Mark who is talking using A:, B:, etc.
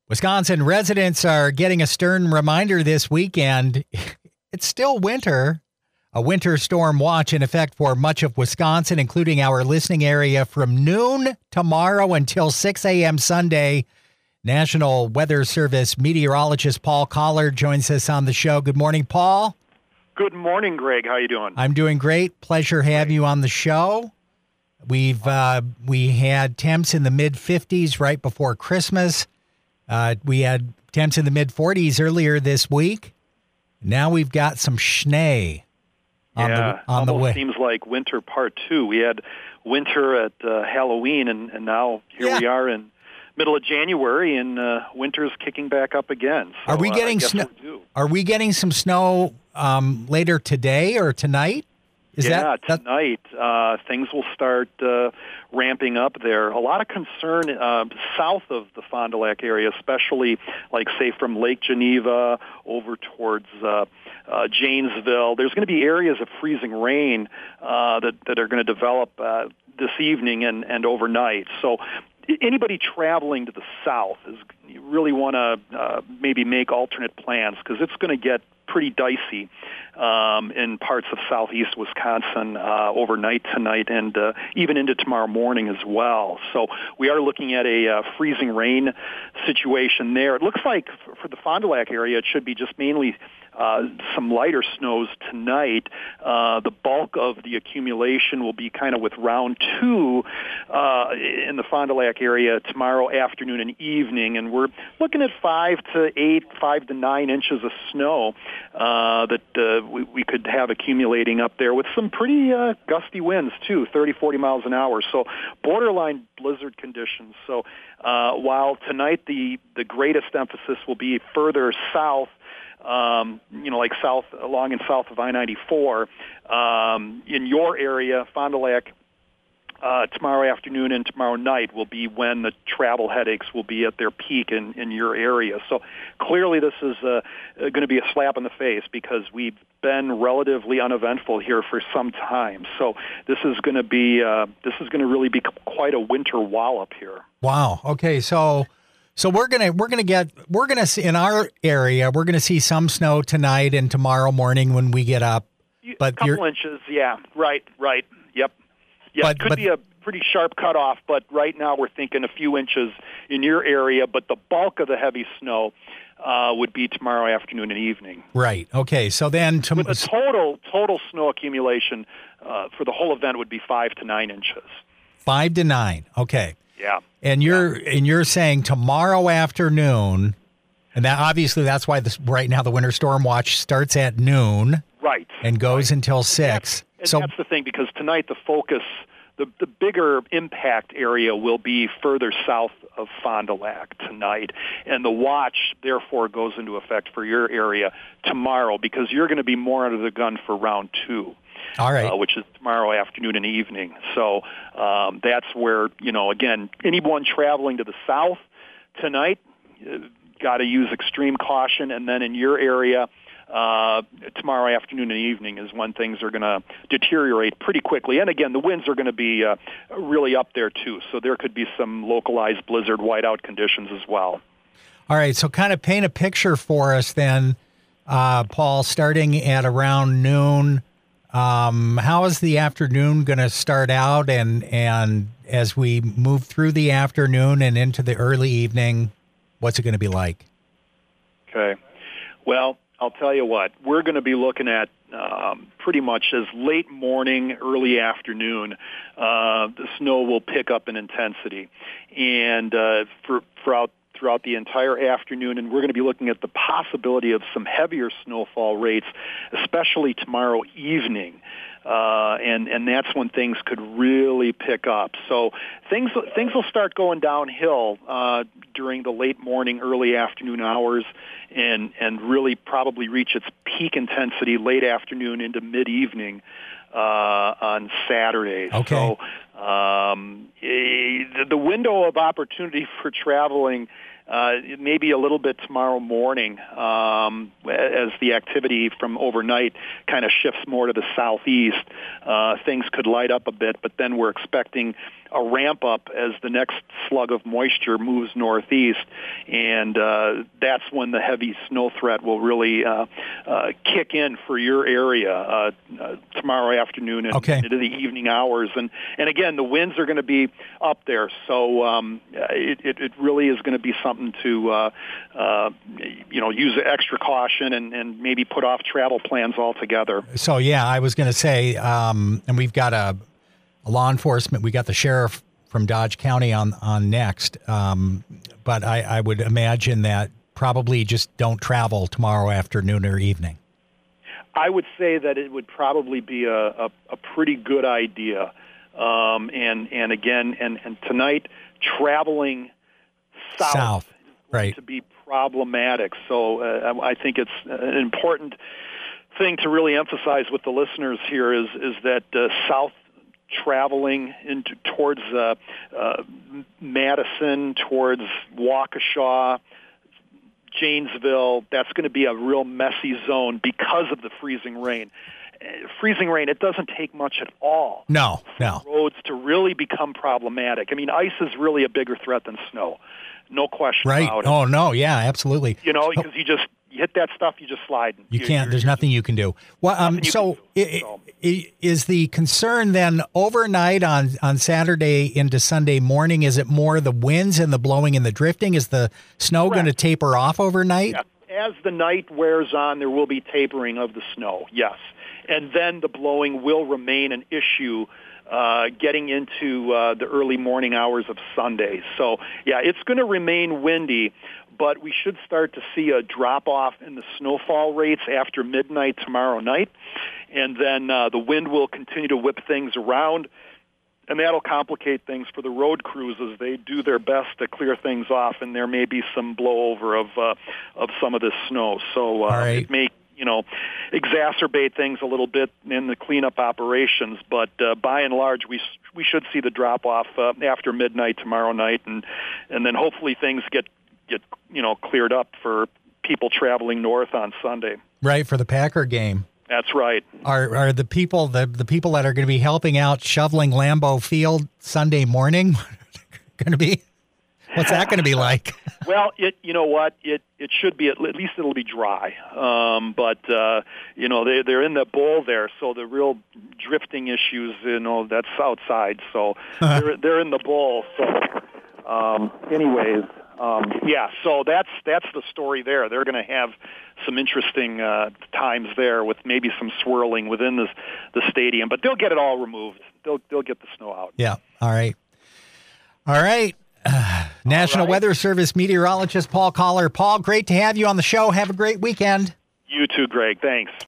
A: Wisconsin residents are getting a stern reminder this weekend. It's still winter. A winter storm watch in effect for much of Wisconsin, including our listening area from noon tomorrow until 6 a.m. Sunday. National Weather Service meteorologist Paul Collard joins us on the show. Good morning, Paul.
B: Good morning, Greg. How you doing?
A: I'm doing great. Pleasure having you on the show. We had temps in the mid-50s right before Christmas. We had temps in the mid-40s earlier this week. Now we've got some schnee on the way.
B: Seems like winter part two. We had winter at Halloween, and now here we are in middle of January, and winter's kicking back up again. So,
A: are we getting snow? Are we getting some snow later today or tonight?
B: Tonight things will start ramping up there. A lot of concern south of the Fond du Lac area, especially say from Lake Geneva over towards Janesville. There's going to be areas of freezing rain that are going to develop this evening and overnight. So anybody traveling to the south you really want to maybe make alternate plans because it's going to get pretty dicey in parts of southeast Wisconsin overnight tonight and even into tomorrow morning as well. So we are looking at a freezing rain situation there. It looks like for the Fond du Lac area, it should be just mainly some lighter snows tonight. The bulk of the accumulation will be kind of with round two in the Fond du Lac area tomorrow afternoon and evening, and we're looking at 5 to 9 inches of snow that we could have accumulating up there with some pretty gusty winds too, 30, 40 miles an hour. So borderline blizzard conditions. So while tonight the greatest emphasis will be further south, south of I-94, in your area, Fond du Lac, tomorrow afternoon and tomorrow night will be when the travel headaches will be at their peak in your area. So clearly this is going to be a slap in the face because we've been relatively uneventful here for some time. So this is going to really be quite a winter wallop here.
A: Wow. Okay. So we're gonna see in our area. We're gonna see some snow tonight and tomorrow morning when we get up. But
B: a couple inches, yeah, right, yep. Yeah, it could be a pretty sharp cutoff, but right now we're thinking a few inches in your area. But the bulk of the heavy snow would be tomorrow afternoon and evening.
A: Right. Okay. So then,
B: with a total snow accumulation for the whole event would be 5 to 9 inches.
A: 5 to 9. Okay.
B: Yeah.
A: And you're saying tomorrow afternoon, and that obviously that's why right now the winter storm watch starts at noon,
B: right,
A: and goes until 6.
B: That's the thing, because tonight the focus, the bigger impact area will be further south of Fond du Lac tonight, and the watch therefore goes into effect for your area tomorrow because you're going to be more under the gun for round two.
A: All right.
B: Which is tomorrow afternoon and evening. So that's where, again, anyone traveling to the south tonight, got to use extreme caution. And then in your area, tomorrow afternoon and evening is when things are going to deteriorate pretty quickly. And again, the winds are going to be really up there too. So there could be some localized blizzard whiteout conditions as well.
A: All right. So kind of paint a picture for us then, Paul, starting at around noon. How is the afternoon going to start out, and as we move through the afternoon and into the early evening, what's it going to be like?
B: Okay. Well, I'll tell you what, we're going to be looking at pretty much as late morning, early afternoon, the snow will pick up in intensity. And throughout the entire afternoon, and we're going to be looking at the possibility of some heavier snowfall rates, especially tomorrow evening. And that's when things could really pick up. So things will start going downhill during the late morning, early afternoon hours, and really probably reach its peak intensity late afternoon into mid-evening on Saturday.
A: Okay.
B: So the window of opportunity for traveling maybe a little bit tomorrow morning as the activity from overnight kind of shifts more to the southeast. Things could light up a bit, but then we're expecting a ramp up as the next slug of moisture moves northeast, and that's when the heavy snow threat will really kick in for your area tomorrow afternoon and into the evening hours. And again, the winds are going to be up there, so it really is going to be something to use extra caution and maybe put off travel plans altogether.
A: So yeah, I was going to say, and we've got a law enforcement, we got the sheriff from Dodge County on next, but I would imagine that probably just don't travel tomorrow afternoon or evening.
B: I would say that it would probably be a pretty good idea. And again, and tonight, traveling south
A: right,
B: to be problematic. So I think it's an important thing to really emphasize with the listeners here is that south traveling towards Madison, towards Waukesha, Janesville, that's going to be a real messy zone because of the freezing rain. Freezing rain, it doesn't take much at all.
A: No.
B: For roads to really become problematic. I mean, ice is really a bigger threat than snow. No question about it.
A: Oh, no, yeah, absolutely.
B: Because you hit that stuff, you just slide.
A: You can't. There's nothing you can do. Well, is the concern then overnight on Saturday into Sunday morning? Is it more the winds and the blowing and the drifting? Is the snow going to taper off overnight?
B: Yeah. As the night wears on, there will be tapering of the snow. Yes, and then the blowing will remain an issue getting into the early morning hours of Sunday. So, yeah, it's going to remain windy, but we should start to see a drop-off in the snowfall rates after midnight tomorrow night, and then the wind will continue to whip things around, and that'll complicate things for the road crews as they do their best to clear things off, and there may be some blowover of some of this snow. So it may exacerbate things a little bit in the cleanup operations, but by and large, we should see the drop-off after midnight tomorrow night, and then hopefully things get cleared up for people traveling north on Sunday.
A: Right, for the Packer game.
B: That's right.
A: Are the people the people that are going to be helping out shoveling Lambeau Field Sunday morning going to be? What's that going to be like?
B: Well, it should be at least it'll be dry. But they're in the bowl there, so the real drifting issues, that's outside. So they're in the bowl. So anyways. So that's the story there. They're going to have some interesting times there with maybe some swirling within the stadium, but they'll get it all removed. They'll get the snow out.
A: Yeah. All right. National Weather Service meteorologist Paul Collar. Paul, great to have you on the show. Have a great weekend.
B: You too, Greg. Thanks.